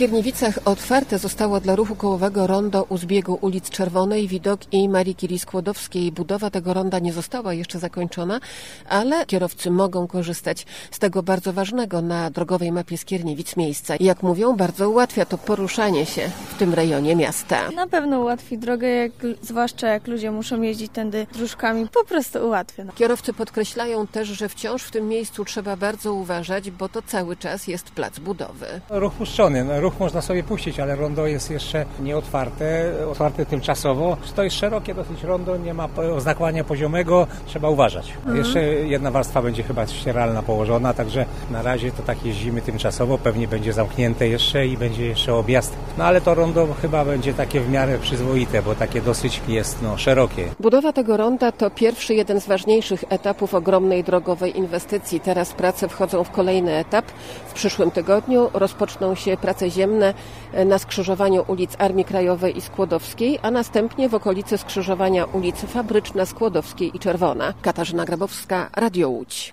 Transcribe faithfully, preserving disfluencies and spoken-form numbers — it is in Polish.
Skierniewicach otwarte zostało dla ruchu kołowego rondo u zbiegu ulic Czerwonej, Widok i Marii Curie-Skłodowskiej. Budowa tego ronda nie została jeszcze zakończona, ale kierowcy mogą korzystać z tego bardzo ważnego na drogowej mapie Skierniewic miejsca. Jak mówią, bardzo ułatwia to poruszanie się w tym rejonie miasta. Na pewno ułatwi drogę, jak, zwłaszcza jak ludzie muszą jeździć tędy dróżkami, po prostu ułatwia. Kierowcy podkreślają też, że wciąż w tym miejscu trzeba bardzo uważać, bo to cały czas jest plac budowy. Ruch puszczony, no, ruch można sobie puścić, ale rondo jest jeszcze nieotwarte, otwarte tymczasowo. To jest szerokie dosyć rondo, nie ma oznakowania poziomego, trzeba uważać. Mhm. Jeszcze jedna warstwa będzie chyba ścieralna położona, także na razie to tak jeździmy tymczasowo, pewnie będzie zamknięte jeszcze i będzie jeszcze objazd. No ale to rondo chyba będzie takie w miarę przyzwoite, bo takie dosyć jest no, szerokie. Budowa tego ronda to pierwszy, jeden z ważniejszych etapów ogromnej drogowej inwestycji. Teraz prace wchodzą w kolejny etap. W przyszłym tygodniu rozpoczną się prace ziemne na skrzyżowaniu ulic Armii Krajowej i Skłodowskiej, a następnie w okolicy skrzyżowania ulic Fabryczna, Skłodowskiej i Czerwona. Katarzyna Grabowska, Radio Łódź.